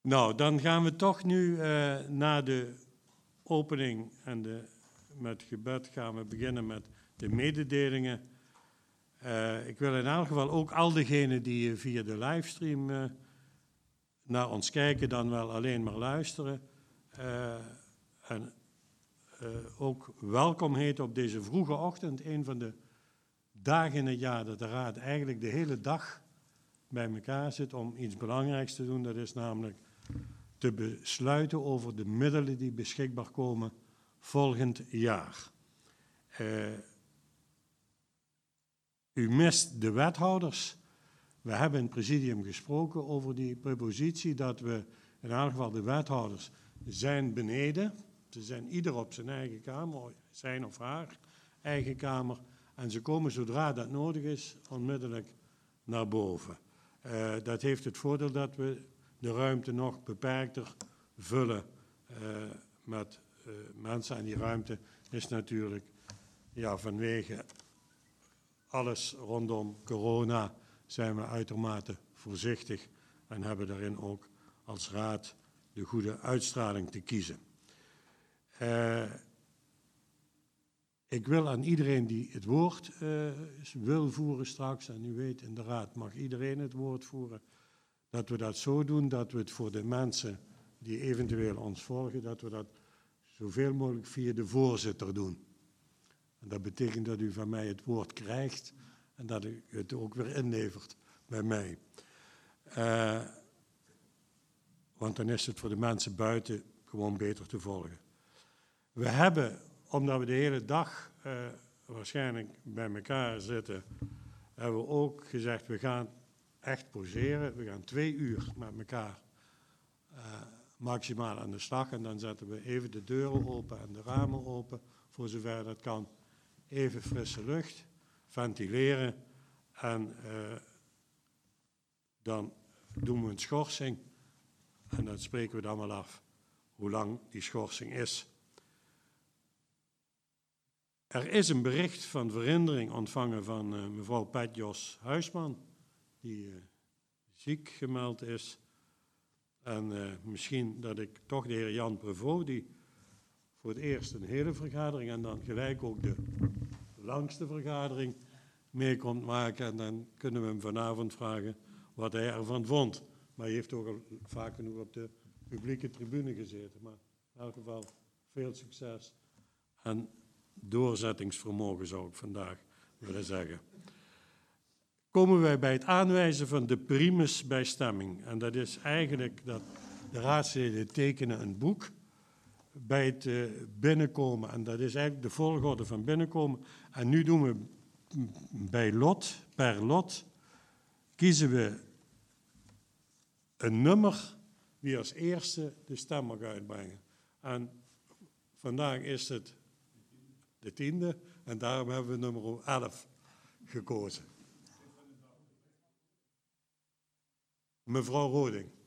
Nou, dan gaan we toch nu na de opening en met gebed gaan we beginnen met de mededelingen. Ik wil in elk geval ook al diegenen die via de livestream naar ons kijken, dan wel alleen maar luisteren. Ook welkom heten op deze vroege ochtend, een van de dagen in het jaar dat de Raad eigenlijk de hele dag bij elkaar zit om iets belangrijks te doen. Dat is namelijk te besluiten over de middelen die beschikbaar komen volgend jaar. U mist de wethouders. We hebben in het presidium gesproken over die prepositie, dat we in elk geval de wethouders zijn beneden. Ze zijn ieder op zijn eigen kamer, zijn of haar eigen kamer. En ze komen zodra dat nodig is onmiddellijk naar boven. Dat heeft het voordeel dat we de ruimte nog beperkter vullen met mensen. En die ruimte is natuurlijk vanwege alles rondom corona zijn we uitermate voorzichtig en hebben daarin ook als raad de goede uitstraling te kiezen. Ik wil aan iedereen die het woord wil voeren straks, en u weet in de raad mag iedereen het woord voeren, dat we dat zo doen dat we het voor de mensen die eventueel ons volgen, dat we dat zoveel mogelijk via de voorzitter doen. En dat betekent dat u van mij het woord krijgt en dat u het ook weer inlevert bij mij. Want dan is het voor de mensen buiten gewoon beter te volgen. We hebben, omdat we de hele dag waarschijnlijk bij elkaar zitten, hebben we ook gezegd, we gaan echt poseren. We gaan 2 uur met elkaar maximaal aan de slag. En dan zetten we even de deuren open en de ramen open, voor zover dat kan. Even frisse lucht, ventileren en dan doen we een schorsing. En dan spreken we dan wel af hoe lang die schorsing is. Er is een bericht van verhindering ontvangen van mevrouw Petjos Huisman, die ziek gemeld is. En misschien dat ik toch de heer Jan Prevot, die voor het eerst een hele vergadering en dan gelijk ook de langste vergadering mee komt maken. En dan kunnen we hem vanavond vragen wat hij ervan vond. Maar hij heeft ook al vaak genoeg op de publieke tribune gezeten. Maar in elk geval veel succes en doorzettingsvermogen zou ik vandaag willen zeggen. Komen wij bij het aanwijzen van de primus bij stemming. En dat is eigenlijk dat de raadsleden tekenen een boek bij het binnenkomen. En dat is eigenlijk de volgorde van binnenkomen. En nu doen we bij lot, per lot, kiezen we een nummer wie als eerste de stem mag uitbrengen. En vandaag is het de 10e en daarom hebben we nummer 11 gekozen. Mevrouw Roding.